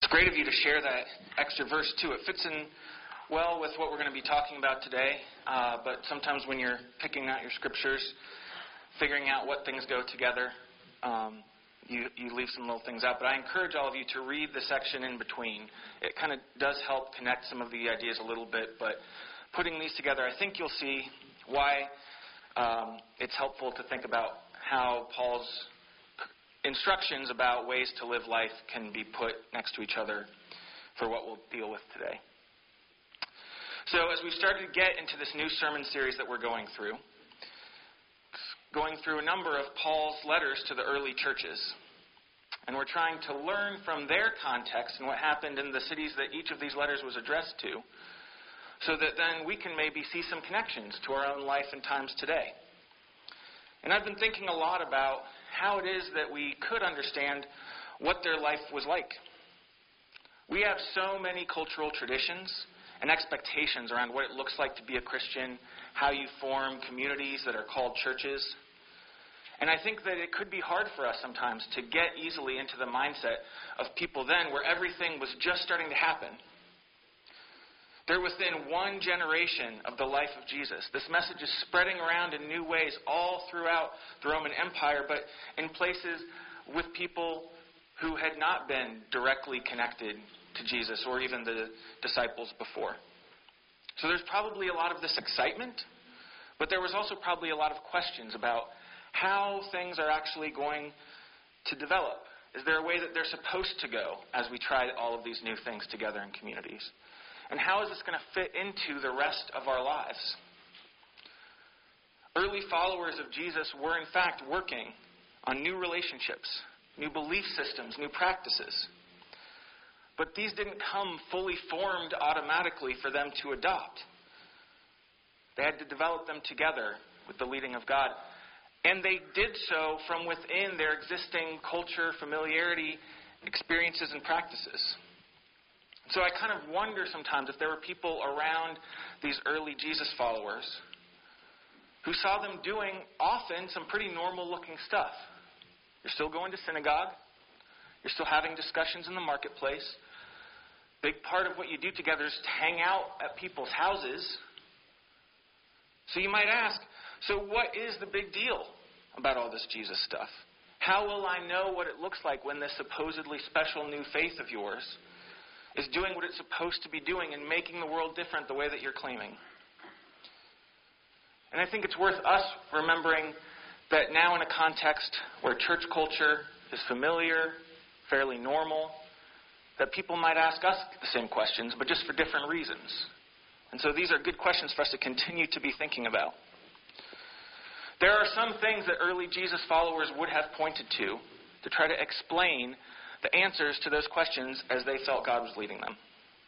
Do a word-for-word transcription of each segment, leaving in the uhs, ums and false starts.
Great of you to share that extra verse too. It fits in well with what we're going to be talking about today, uh, but sometimes when you're picking out your scriptures, figuring out what things go together, um, you, you leave some little things out. But I encourage all of you to read the section in between. It kind of does help connect some of the ideas a little bit, but putting these together, I think you'll see why um, it's helpful to think about how Paul's instructions about ways to live life can be put next to each other for what we'll deal with today. So as we've started to get into this new sermon series that we're going through, going through a number of Paul's letters to the early churches, and we're trying to learn from their context and what happened in the cities that each of these letters was addressed to, so that then we can maybe see some connections to our own life and times today. And I've been thinking a lot about how it is that we could understand what their life was like. We have so many cultural traditions and expectations around what it looks like to be a Christian, how you form communities that are called churches. And I think that it could be hard for us sometimes to get easily into the mindset of people then where everything was just starting to happen. They're within one generation of the life of Jesus. This message is spreading around in new ways all throughout the Roman Empire, but in places with people who had not been directly connected to Jesus or even the disciples before. So there's probably a lot of this excitement, but there was also probably a lot of questions about how things are actually going to develop. Is there a way that they're supposed to go as we try all of these new things together in communities? And how is this going to fit into the rest of our lives? Early followers of Jesus were, in fact, working on new relationships, new belief systems, new practices. But these didn't come fully formed automatically for them to adopt. They had to develop them together with the leading of God. And they did so from within their existing culture, familiarity, experiences, and practices. So I kind of wonder sometimes if there were people around these early Jesus followers who saw them doing often some pretty normal-looking stuff. You're still going to synagogue. You're still having discussions in the marketplace. Big part of what you do together is to hang out at people's houses. So you might ask, so what is the big deal about all this Jesus stuff? How will I know what it looks like when this supposedly special new faith of yours is doing what it's supposed to be doing and making the world different the way that you're claiming? And I think it's worth us remembering that now in a context where church culture is familiar, fairly normal, that people might ask us the same questions, but just for different reasons. And so these are good questions for us to continue to be thinking about. There are some things that early Jesus followers would have pointed to to try to explain the answers to those questions as they felt God was leading them.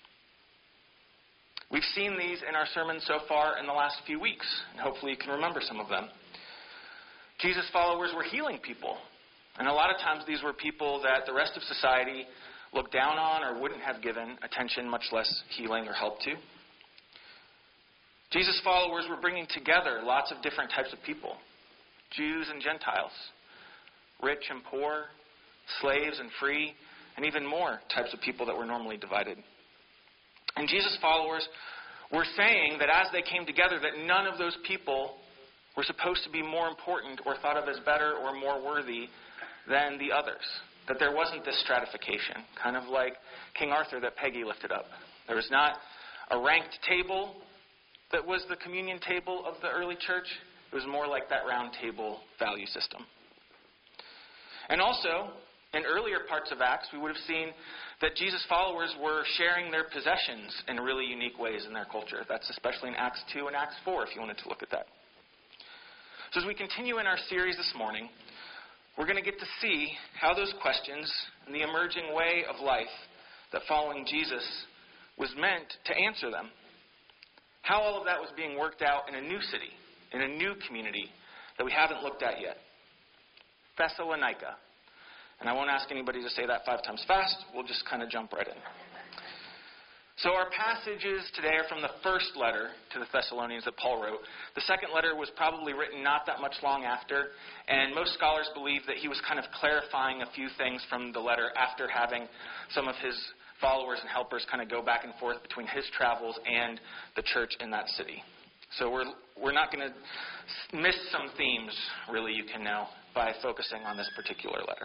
We've seen these in our sermons so far in the last few weeks, and hopefully you can remember some of them. Jesus' followers were healing people, and a lot of times these were people that the rest of society looked down on or wouldn't have given attention, much less healing or help to. Jesus' followers were bringing together lots of different types of people, Jews and Gentiles, rich and poor, slaves and free, and even more types of people that were normally divided. And Jesus' followers were saying that as they came together, that none of those people were supposed to be more important or thought of as better or more worthy than the others. That there wasn't this stratification, kind of like King Arthur that Peggy lifted up. There was not a ranked table that was the communion table of the early church. It was more like that round table value system. And also, in earlier parts of Acts, we would have seen that Jesus' followers were sharing their possessions in really unique ways in their culture. That's especially in Acts two and Acts four, if you wanted to look at that. So as we continue in our series this morning, we're going to get to see how those questions and the emerging way of life that following Jesus was meant to answer them. How all of that was being worked out in a new city, in a new community that we haven't looked at yet. Thessalonica. And I won't ask anybody to say that five times fast. We'll just kind of jump right in. So our passages today are from the first letter to the Thessalonians that Paul wrote. The second letter was probably written not that much long after, and most scholars believe that he was kind of clarifying a few things from the letter after having some of his followers and helpers kind of go back and forth between his travels and the church in that city. So we're we're not going to miss some themes, really, you can know, by focusing on this particular letter.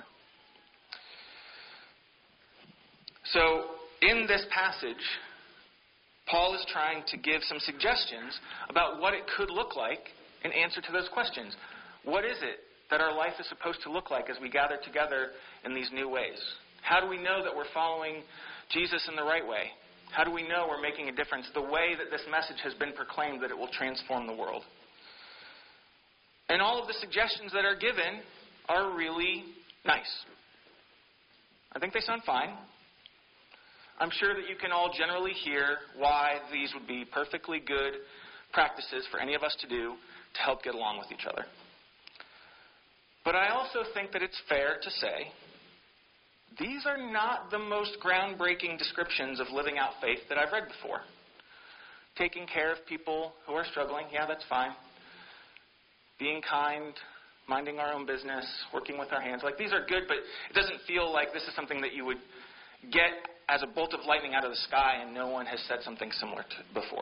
So in this passage, Paul is trying to give some suggestions about what it could look like in answer to those questions. What is it that our life is supposed to look like as we gather together in these new ways? How do we know that we're following Jesus in the right way? How do we know we're making a difference the way that this message has been proclaimed, that it will transform the world? And all of the suggestions that are given are really nice. I think they sound fine. I'm sure that you can all generally hear why these would be perfectly good practices for any of us to do to help get along with each other. But I also think that it's fair to say these are not the most groundbreaking descriptions of living out faith that I've read before. Taking care of people who are struggling, yeah, that's fine. Being kind, minding our own business, working with our hands. Like, these are good, but it doesn't feel like this is something that you would get as a bolt of lightning out of the sky and no one has said something similar to before.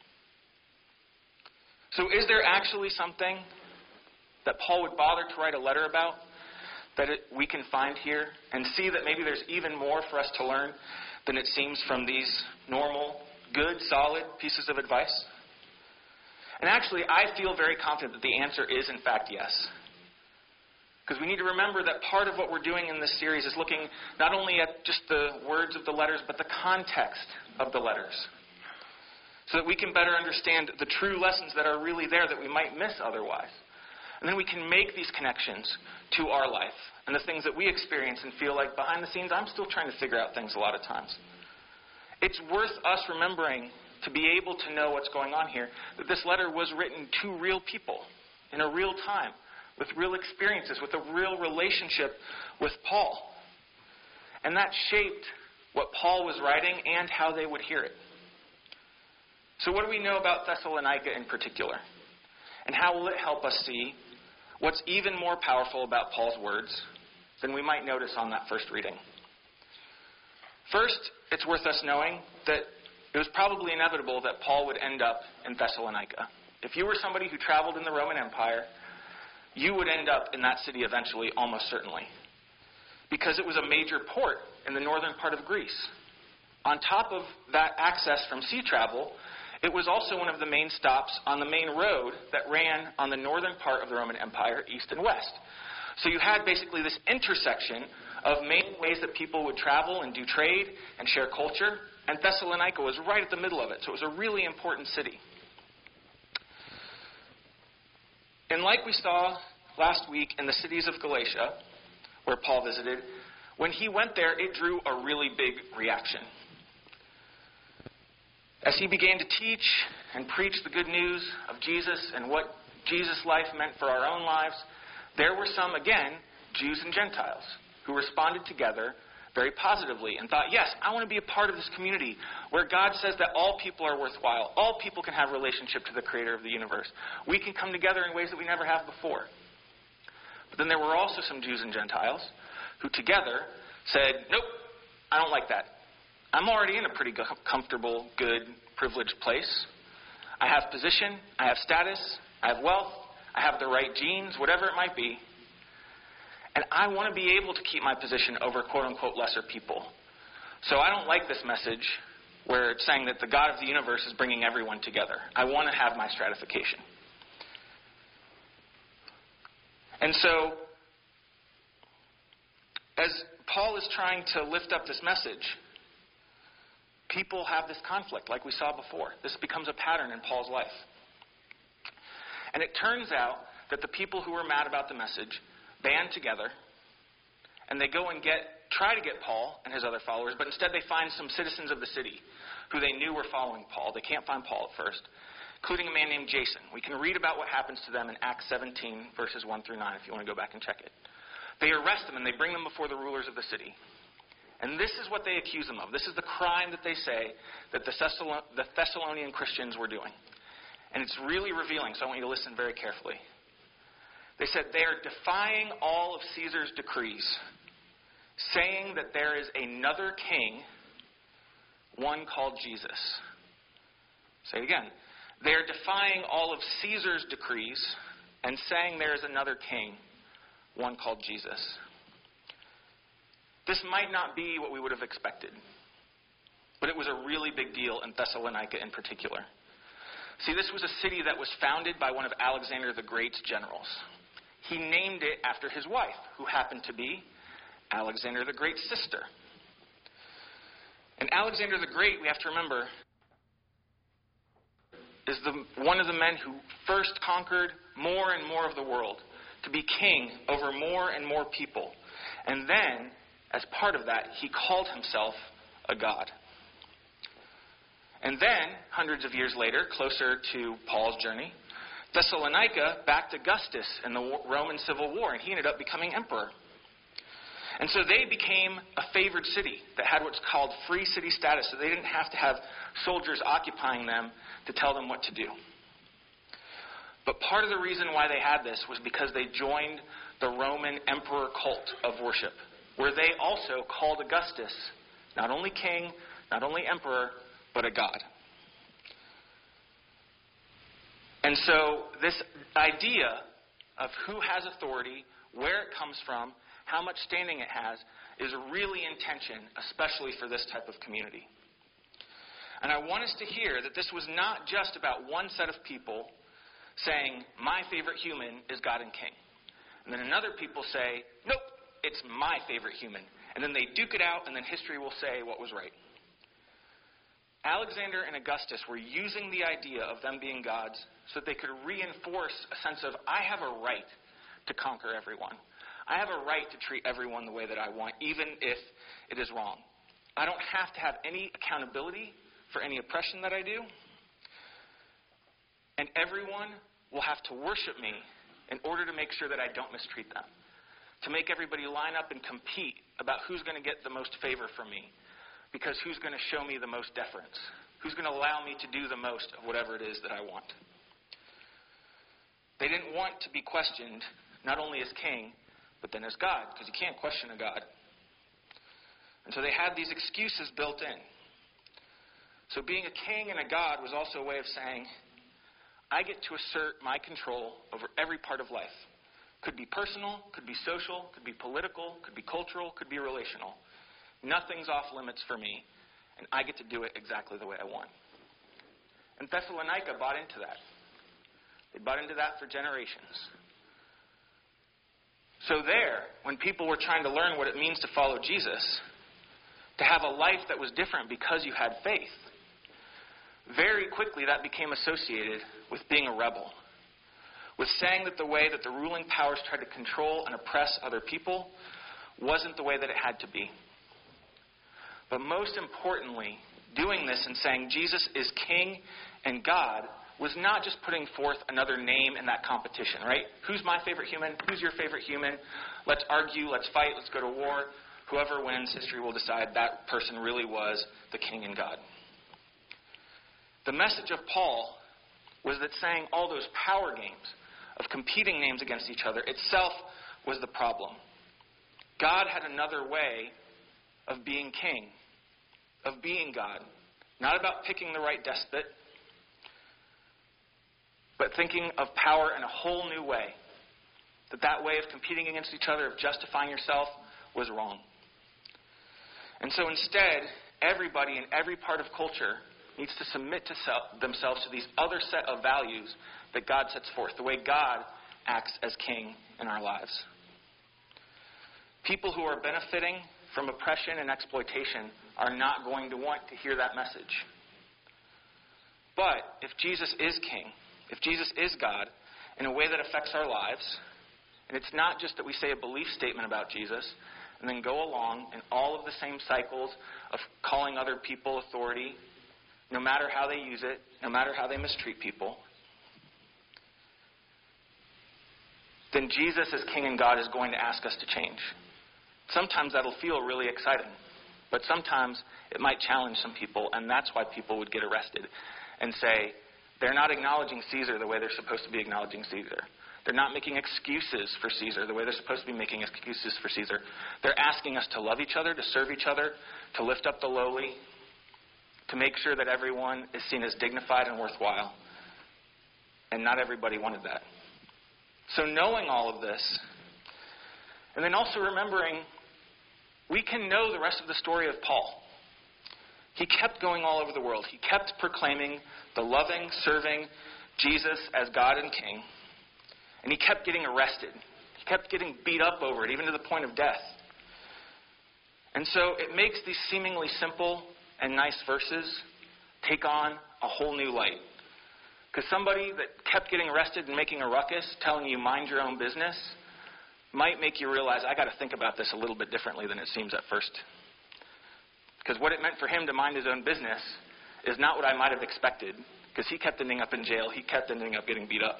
So is there actually something that Paul would bother to write a letter about that it, we can find here and see that maybe there's even more for us to learn than it seems from these normal, good, solid pieces of advice? And actually, I feel very confident that the answer is, in fact, yes. Because we need to remember that part of what we're doing in this series is looking not only at just the words of the letters, but the context of the letters, so that we can better understand the true lessons that are really there that we might miss otherwise. And then we can make these connections to our life and the things that we experience and feel like behind the scenes, I'm still trying to figure out things a lot of times. It's worth us remembering, to be able to know what's going on here, that this letter was written to real people in a real time, with real experiences, with a real relationship with Paul. And that shaped what Paul was writing and how they would hear it. So what do we know about Thessalonica in particular? And how will it help us see what's even more powerful about Paul's words than we might notice on that first reading? First, it's worth us knowing that it was probably inevitable that Paul would end up in Thessalonica. If you were somebody who traveled in the Roman Empire, you would end up in that city eventually, almost certainly, because it was a major port in the northern part of Greece. On top of that access from sea travel, it was also one of the main stops on the main road that ran on the northern part of the Roman Empire, east and west. So you had basically this intersection of main ways that people would travel and do trade and share culture, and Thessalonica was right at the middle of it, so it was a really important city. And like we saw last week in the cities of Galatia, where Paul visited, when he went there, it drew a really big reaction. As he began to teach and preach the good news of Jesus and what Jesus' life meant for our own lives, there were some, again, Jews and Gentiles, who responded together very positively and thought, yes, I want to be a part of this community where God says that all people are worthwhile. All people can have a relationship to the creator of the universe. We can come together in ways that we never have before. But then there were also some Jews and Gentiles who together said, nope, I don't like that. I'm already in a pretty comfortable, good, privileged place. I have position, I have status, I have wealth, I have the right genes, whatever it might be. And I want to be able to keep my position over quote-unquote lesser people. So I don't like this message where it's saying that the God of the universe is bringing everyone together. I want to have my stratification. And so, as Paul is trying to lift up this message, people have this conflict like we saw before. This becomes a pattern in Paul's life. And it turns out that the people who were mad about the message band together, and they go and get try to get Paul and his other followers, but instead they find some citizens of the city who they knew were following Paul. They can't find Paul at first, including a man named Jason. We can read about what happens to them in Acts seventeen, verses one through nine, if you want to go back and check it. They arrest them and they bring them before the rulers of the city. And this is what they accuse them of. This is the crime that they say that the Thessalonian Christians were doing. And it's really revealing, so I want you to listen very carefully. They said they are defying all of Caesar's decrees, saying that there is another king one called Jesus. Say it again. They are defying all of Caesar's decrees and saying there is another king, one called Jesus. This might not be what we would have expected, but it was a really big deal in Thessalonica in particular. See, this was a city that was founded by one of Alexander the Great's generals. He named it after his wife, who happened to be Alexander the Great's sister. And Alexander the Great, we have to remember, is the, one of the men who first conquered more and more of the world, to be king over more and more people. And then, as part of that, he called himself a god. And then, hundreds of years later, closer to Paul's journey, Thessalonica backed Augustus in the Roman Civil War, and he ended up becoming emperor. And so they became a favored city that had what's called free city status, so they didn't have to have soldiers occupying them to tell them what to do. But part of the reason why they had this was because they joined the Roman emperor cult of worship, where they also called Augustus not only king, not only emperor, but a god. And so this idea of who has authority, where it comes from, how much standing it has, is really in tension, especially for this type of community. And I want us to hear that this was not just about one set of people saying, my favorite human is God and King. And then another people say, nope, it's my favorite human. And then they duke it out, and then history will say what was right. Alexander and Augustus were using the idea of them being gods so that they could reinforce a sense of, I have a right to conquer everyone. I have a right to treat everyone the way that I want, even if it is wrong. I don't have to have any accountability for any oppression that I do. And everyone will have to worship me in order to make sure that I don't mistreat them. To make everybody line up and compete about who's going to get the most favor from me. Because who's going to show me the most deference? Who's going to allow me to do the most of whatever it is that I want? They didn't want to be questioned, not only as king, but then as God, because you can't question a God. And so they had these excuses built in. So being a king and a god was also a way of saying, I get to assert my control over every part of life. Could be personal, could be social, could be political, could be cultural, could be relational. Nothing's off limits for me, and I get to do it exactly the way I want. And Thessalonica bought into that. They bought into that for generations. So there, when people were trying to learn what it means to follow Jesus, to have a life that was different because you had faith, very quickly that became associated with being a rebel, with saying that the way that the ruling powers tried to control and oppress other people wasn't the way that it had to be. But most importantly, doing this and saying Jesus is King and God was not just putting forth another name in that competition, right? Who's my favorite human? Who's your favorite human? Let's argue, let's fight, let's go to war. Whoever wins, history will decide that person really was the King and God. The message of Paul was that saying all those power games of competing names against each other itself was the problem. God had another way of being king, of being God. Not about picking the right despot, but thinking of power in a whole new way. That that way of competing against each other, of justifying yourself, was wrong. And so instead, everybody in every part of culture needs to submit to self, themselves to these other set of values that God sets forth, the way God acts as king in our lives. People who are benefiting from oppression and exploitation are not going to want to hear that message. But if Jesus is king, if Jesus is God, in a way that affects our lives, and it's not just that we say a belief statement about Jesus and then go along in all of the same cycles of calling other people authority, no matter how they use it, no matter how they mistreat people, then Jesus as King and God is going to ask us to change. Sometimes that'll feel really exciting, but sometimes it might challenge some people, and that's why people would get arrested and say, they're not acknowledging Caesar the way they're supposed to be acknowledging Caesar. They're not making excuses for Caesar the way they're supposed to be making excuses for Caesar. They're asking us to love each other, to serve each other, to lift up the lowly. to make sure that everyone is seen as dignified and worthwhile. And not everybody wanted that. So knowing all of this, and then also remembering, we can know the rest of the story of Paul. He kept going all over the world. He kept proclaiming the loving, serving Jesus as God and King. And he kept getting arrested. He kept getting beat up over it, even to the point of death. And so it makes these seemingly simple and nice verses take on a whole new light. Because somebody that kept getting arrested and making a ruckus, telling you mind your own business, might make you realize, I got to think about this a little bit differently than it seems at first. Because what it meant for him to mind his own business is not what I might have expected, because he kept ending up in jail. He kept ending up getting beat up.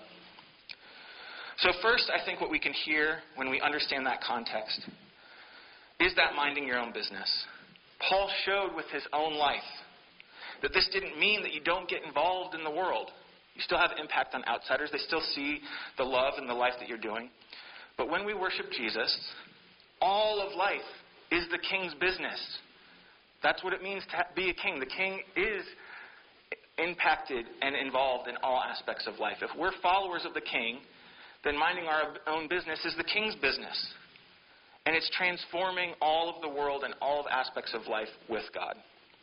So first, I think what we can hear when we understand that context is that minding your own business. Paul showed with his own life that this didn't mean that you don't get involved in the world. You still have impact on outsiders. They still see the love and the life that you're doing. But when we worship Jesus, all of life is the king's business. That's what it means to be a king. The king is impacted and involved in all aspects of life. If we're followers of the king, then minding our own business is the king's business. And it's transforming all of the world and all of aspects of life with God.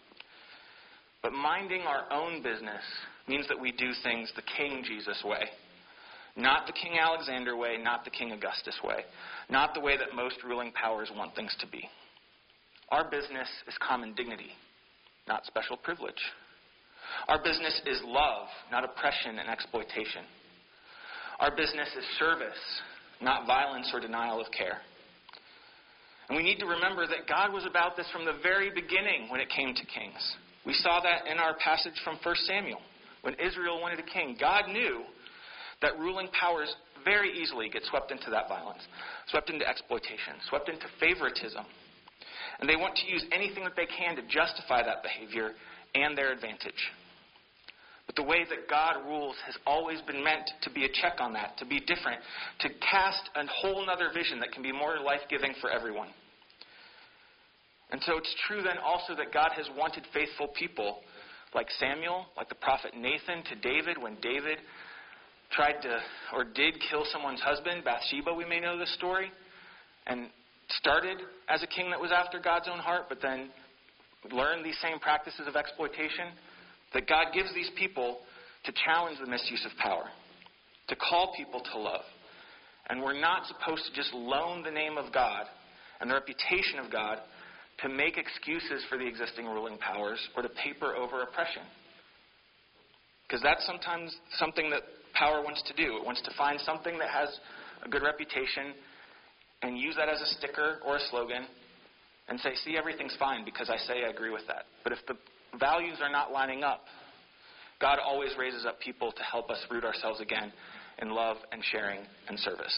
But minding our own business means that we do things the King Jesus way. Not the King Alexander way, not the King Augustus way. Not the way that most ruling powers want things to be. Our business is common dignity, not special privilege. Our business is love, not oppression and exploitation. Our business is service, not violence or denial of care. And we need to remember that God was about this from the very beginning when it came to kings. We saw that in our passage from First Samuel. When Israel wanted a king, God knew that ruling powers very easily get swept into that violence, swept into exploitation, swept into favoritism. And they want to use anything that they can to justify that behavior and their advantage. But the way that God rules has always been meant to be a check on that, to be different, to cast a whole other vision that can be more life-giving for everyone. And so it's true then also that God has wanted faithful people like Samuel, like the prophet Nathan, to David when David tried to, or did kill someone's husband, Bathsheba, we may know this story, and started as a king that was after God's own heart, but then learned these same practices of exploitation. That God gives these people to challenge the misuse of power, to call people to love. And we're not supposed to just loan the name of God and the reputation of God to make excuses for the existing ruling powers or to paper over oppression. Because that's sometimes something that power wants to do. It wants to find something that has a good reputation and use that as a sticker or a slogan and say, see, everything's fine because I say I agree with that. But if the values are not lining up, God always raises up people to help us root ourselves again in love and sharing and service.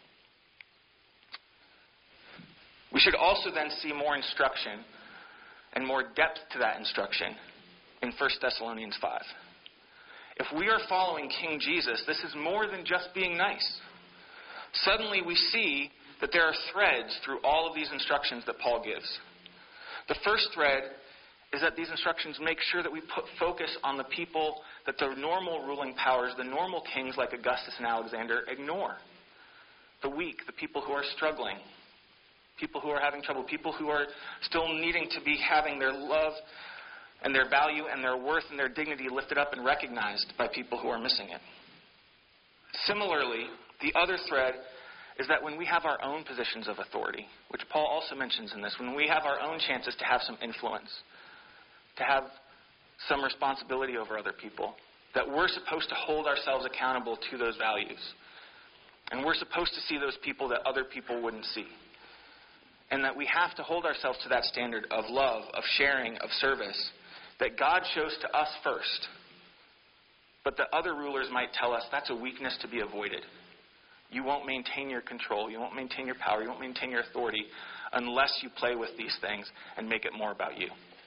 We should also then see more instruction and more depth to that instruction in First Thessalonians five. If we are following King Jesus, this is more than just being nice. Suddenly we see that there are threads through all of these instructions that Paul gives. The first thread is that these instructions make sure that we put focus on the people that the normal ruling powers, the normal kings like Augustus and Alexander, ignore. The weak, the people who are struggling, people who are having trouble, people who are still needing to be having their love and their value and their worth and their dignity lifted up and recognized by people who are missing it. Similarly, the other thread is that when we have our own positions of authority, which Paul also mentions in this, when we have our own chances to have some influence, to have some responsibility over other people, that we're supposed to hold ourselves accountable to those values. And we're supposed to see those people that other people wouldn't see. And that we have to hold ourselves to that standard of love, of sharing, of service, that God shows to us first. But that other rulers might tell us that's a weakness to be avoided. You won't maintain your control, you won't maintain your power, you won't maintain your authority unless you play with these things and make it more about you.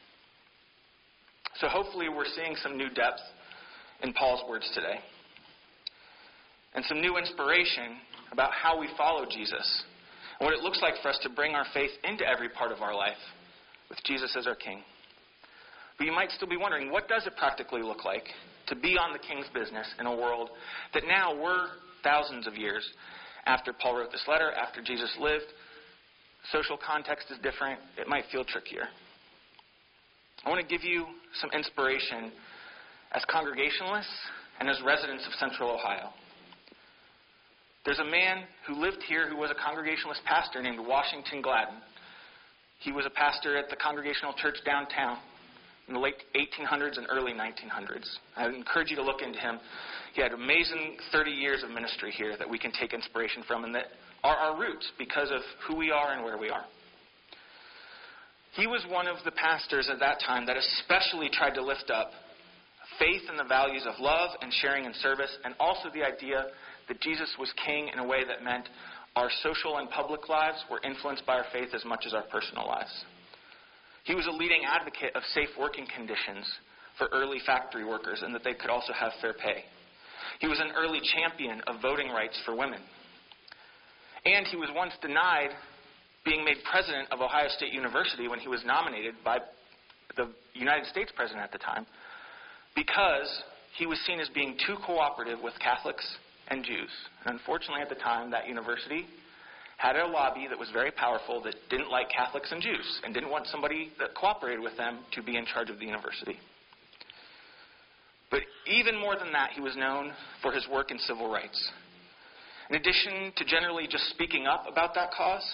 So hopefully we're seeing some new depth in Paul's words today. And some new inspiration about how we follow Jesus. And what it looks like for us to bring our faith into every part of our life with Jesus as our King. But you might still be wondering, what does it practically look like to be on the King's business in a world that now we're thousands of years after Paul wrote this letter, after Jesus lived? Social context is different. It might feel trickier. I want to give you some inspiration as Congregationalists and as residents of Central Ohio. There's a man who lived here who was a Congregationalist pastor named Washington Gladden. He was a pastor at the Congregational Church downtown in the late eighteen hundreds and early nineteen hundreds. I would encourage you to look into him. He had amazing thirty years of ministry here that we can take inspiration from and that are our roots because of who we are and where we are. He was one of the pastors at that time that especially tried to lift up faith and the values of love and sharing and service, and also the idea that Jesus was king in a way that meant our social and public lives were influenced by our faith as much as our personal lives. He was a leading advocate of safe working conditions for early factory workers and that they could also have fair pay. He was an early champion of voting rights for women. And he was once denied being made president of Ohio State University when he was nominated by the United States president at the time because he was seen as being too cooperative with Catholics and Jews. And unfortunately at the time, that university had a lobby that was very powerful that didn't like Catholics and Jews and didn't want somebody that cooperated with them to be in charge of the university. But even more than that, he was known for his work in civil rights. In addition to generally just speaking up about that cause,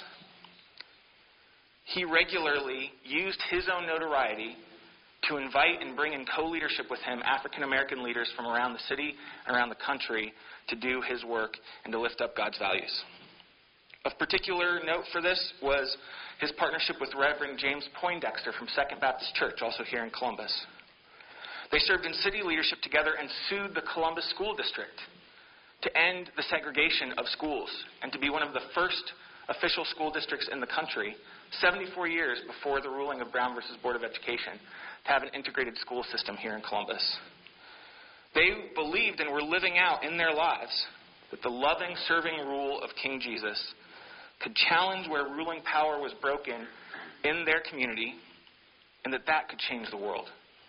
he regularly used his own notoriety to invite and bring in co-leadership with him African American leaders from around the city and around the country to do his work and to lift up God's values. Of particular note for this was his partnership with Reverend James Poindexter from Second Baptist Church, also here in Columbus. They served in city leadership together and sued the Columbus School District to end the segregation of schools and to be one of the first official school districts in the country, seventy-four years before the ruling of Brown versus Board of Education, to have an integrated school system here in Columbus. They believed and were living out in their lives that the loving, serving rule of King Jesus could challenge where ruling power was broken in their community and that that could change the world.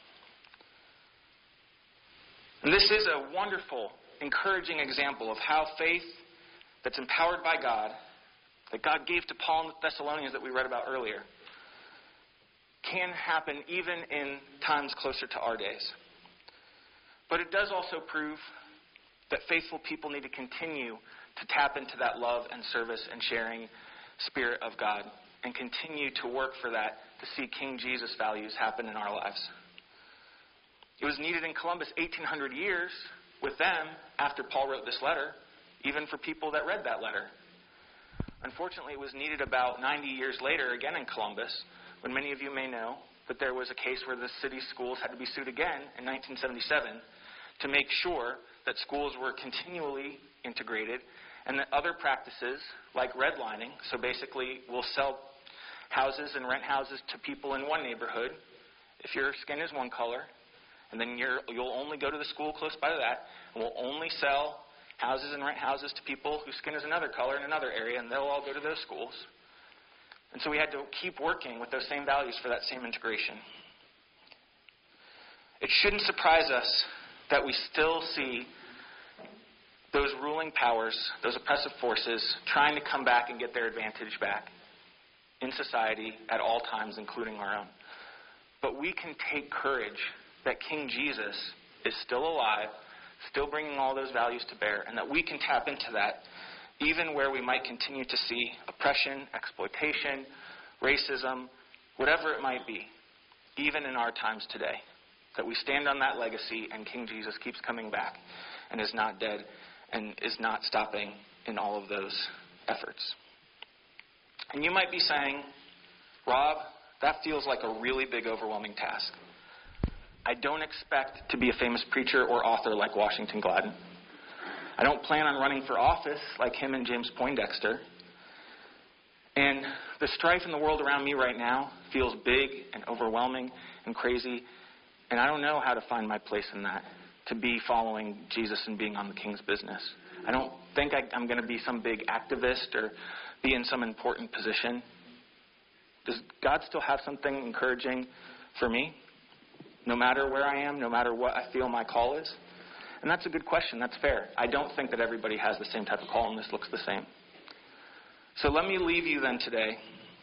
And this is a wonderful, encouraging example of how faith that's empowered by God, that God gave to Paul and the Thessalonians that we read about earlier, can happen even in times closer to our days. But it does also prove that faithful people need to continue to tap into that love and service and sharing spirit of God and continue to work for that to see King Jesus values happen in our lives. It was needed in Columbus eighteen hundred years with them after Paul wrote this letter, even for people that read that letter. Unfortunately, it was needed about ninety years later, again in Columbus, when many of you may know that there was a case where the city schools had to be sued again in nineteen seventy-seven to make sure that schools were continually integrated and that other practices like redlining, so basically we'll sell houses and rent houses to people in one neighborhood if your skin is one color, and then you're, you'll only go to the school close by that, and we'll only sell houses and rent houses to people whose skin is another color in another area, and they'll all go to those schools. And so we had to keep working with those same values for that same integration. It shouldn't surprise us that we still see those ruling powers, those oppressive forces, trying to come back and get their advantage back in society at all times, including our own. But we can take courage that King Jesus is still alive, still bringing all those values to bear, and that we can tap into that even where we might continue to see oppression, exploitation, racism, whatever it might be, even in our times today. That we stand on that legacy and King Jesus keeps coming back and is not dead and is not stopping in all of those efforts. And you might be saying, Rob, that feels like a really big, overwhelming task. I don't expect to be a famous preacher or author like Washington Gladden. I don't plan on running for office like him and James Poindexter. And the strife in the world around me right now feels big and overwhelming and crazy. And I don't know how to find my place in that, to be following Jesus and being on the King's business. I don't think I, I'm going to be some big activist or be in some important position. Does God still have something encouraging for me? no matter where I am, no matter what I feel my call is? And that's a good question. That's fair. I don't think that everybody has the same type of call, and this looks the same. So let me leave you then today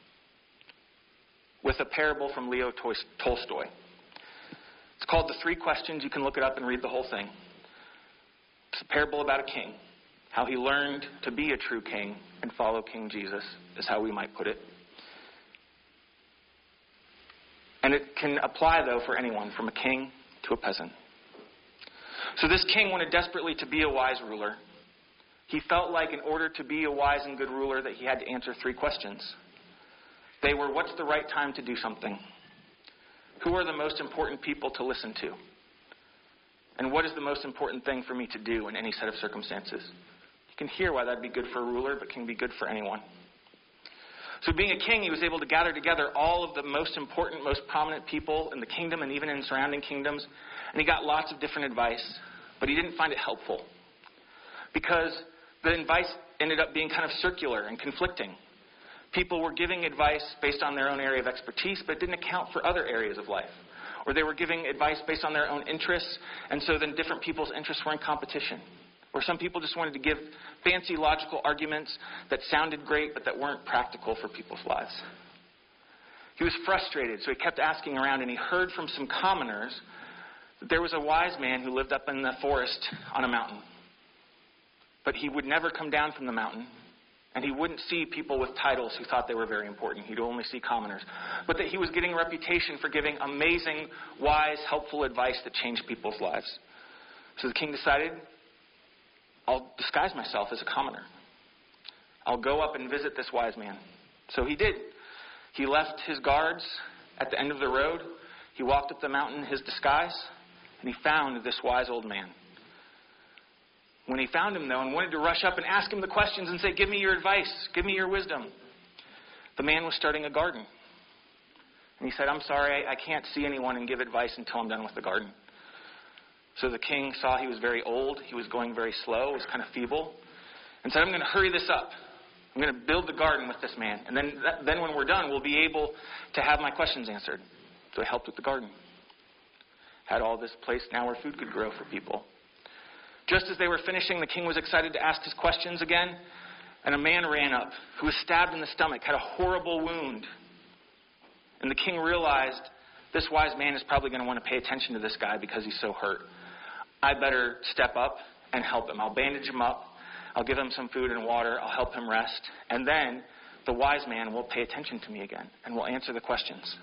with a parable from Leo Tolstoy. It's called The Three Questions. You can look it up and read the whole thing. It's a parable about a king. How he learned to be a true king and follow King Jesus is how we might put it. And it can apply, though, for anyone, from a king to a peasant. So this king wanted desperately to be a wise ruler. He felt like in order to be a wise and good ruler that he had to answer three questions. They were, what's the right time to do something? Who are the most important people to listen to? And what is the most important thing for me to do in any set of circumstances? You can hear why that would be good for a ruler, but can be good for anyone. So being a king, he was able to gather together all of the most important, most prominent people in the kingdom and even in surrounding kingdoms. And he got lots of different advice, but he didn't find it helpful. Because the advice ended up being kind of circular and conflicting. People were giving advice based on their own area of expertise, but didn't account for other areas of life. Or they were giving advice based on their own interests, and so then different people's interests were in competition. Or some people just wanted to give fancy logical arguments that sounded great, but that weren't practical for people's lives. He was frustrated, so he kept asking around, and he heard from some commoners that there was a wise man who lived up in the forest on a mountain. But he would never come down from the mountain, and he wouldn't see people with titles who thought they were very important. He'd only see commoners. But that he was getting a reputation for giving amazing, wise, helpful advice that changed people's lives. So the king decided, I'll disguise myself as a commoner. I'll go up and visit this wise man. So he did. He left his guards at the end of the road. He walked up the mountain in his disguise, and he found this wise old man. When he found him, though, and wanted to rush up and ask him the questions and say, give me your advice, give me your wisdom, the man was starting a garden. And he said, I'm sorry, I, I can't see anyone and give advice until I'm done with the garden. So the king saw he was very old, he was going very slow, was kind of feeble, and said, I'm going to hurry this up. I'm going to build the garden with this man. And then, then when we're done, we'll be able to have my questions answered. So he helped with the garden. Had all this place now where food could grow for people. Just as they were finishing, the king was excited to ask his questions again, and a man ran up who was stabbed in the stomach, had a horrible wound. And the king realized this wise man is probably going to want to pay attention to this guy because he's so hurt. I better step up and help him. I'll bandage him up. I'll give him some food and water. I'll help him rest. And then the wise man will pay attention to me again and will answer the questions.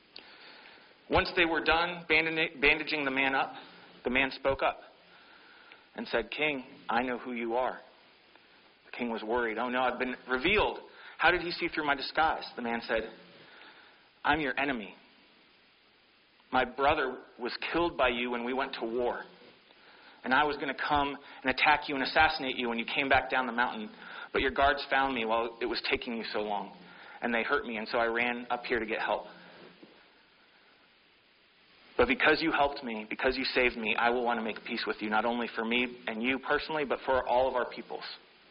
Once they were done bandaging the man up, the man spoke up and said, King, I know who you are. The king was worried. Oh no, I've been revealed. How did he see through my disguise? The man said, I'm your enemy. My brother was killed by you when we went to war. And I was going to come and attack you and assassinate you when you came back down the mountain. But your guards found me while it was taking you so long. And they hurt me, and so I ran up here to get help. But because you helped me, because you saved me, I will want to make peace with you, not only for me and you personally, but for all of our peoples.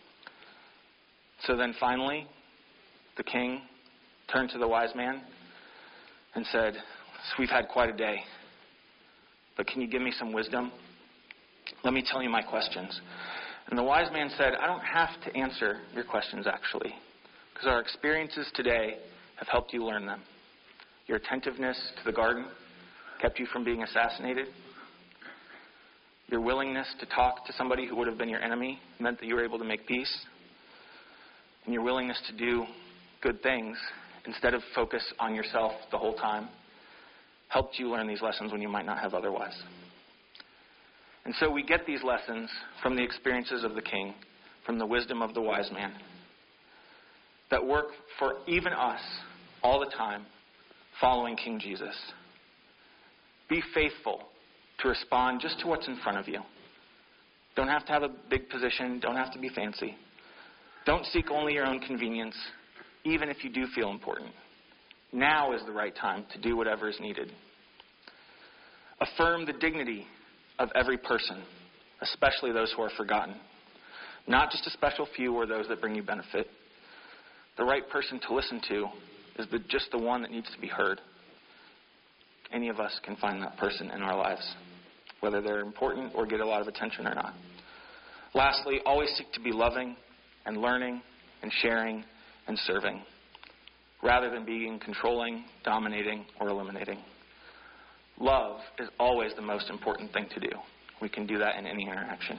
So then finally, the king turned to the wise man and said, we've had quite a day, but can you give me some wisdom? Let me tell you my questions. And the wise man said, I don't have to answer your questions, actually, because our experiences today have helped you learn them. Your attentiveness to the garden kept you from being assassinated. Your willingness to talk to somebody who would have been your enemy meant that you were able to make peace. And your willingness to do good things instead of focus on yourself the whole time helped you learn these lessons when you might not have otherwise. And so we get these lessons from the experiences of the king, from the wisdom of the wise man, that work for even us all the time following King Jesus. Be faithful to respond just to what's in front of you. Don't have to have a big position. Don't have to be fancy. Don't seek only your own convenience, even if you do feel important. Now is the right time to do whatever is needed. Affirm the dignity of every person, especially those who are forgotten. Not just a special few or those that bring you benefit. The right person to listen to is the, just the one that needs to be heard. any of us can find that person in our lives, whether they're important or get a lot of attention or not. Lastly, always seek to be loving and learning and sharing and serving, rather than being controlling, dominating, or eliminating. Love is always the most important thing to do. We can do that in any interaction.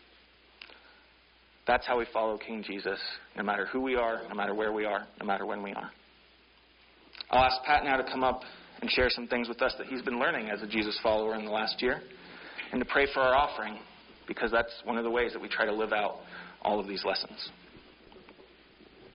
That's how we follow King Jesus, no matter who we are, no matter where we are, no matter when we are. I'll ask Pat now to come up and share some things with us that he's been learning as a Jesus follower in the last year, and to pray for our offering, because that's one of the ways that we try to live out all of these lessons.